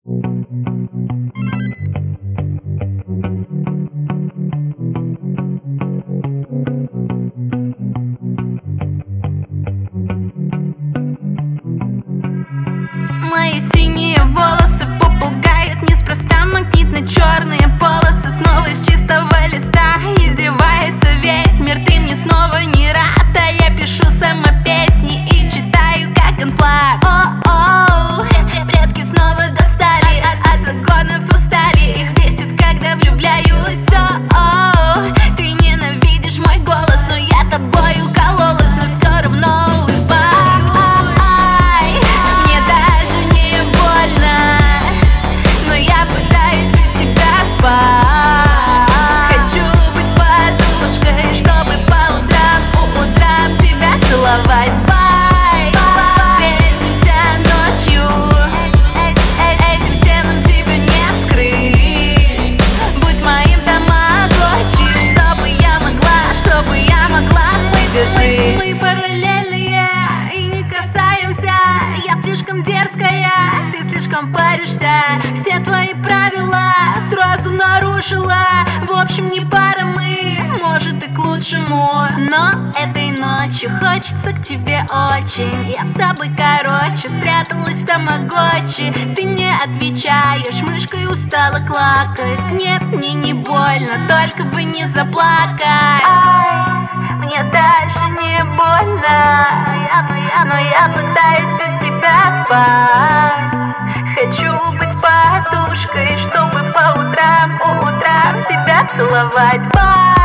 Мои синие волосы попугают неспроста. Магнитно-черные полосы снова из чистого листа. Издевается весь мир, ты мне снова не рад. А я пишу сама песни и читаю как анфлаг. О-оу, предки снова достали, от загонов устали. Их бесит, когда влюбляюсь. О-оу, ты ненавидишь мой голос, но я тобой укололась, но все равно улыбаюсь. Мне даже не больно, но я пытаюсь без тебя спать. Хочу быть подушкой, чтобы по утрам тебя целовать. Бай, встретимся ночью, этим стенам тебя не скрыть. Будь моим тамагочи, чтобы я могла в тебе жить. Мы параллельные и не касаемся. Я слишком дерзкая, ты слишком паришься. Все твои правила сразу нарушила. В общем, не пара мы, может и к лучшему. Но этой ночью хочется к тебе очень. Я с тобой короче спряталась в тамагочи. Ты не отвечаешь, мышкой устала клакать. Нет, мне не больно, только бы не заплакать. Мне даже не больно, но я пытаюсь без тебя спать. Хочу быть подушкой, чтобы по утрам тебя целовать.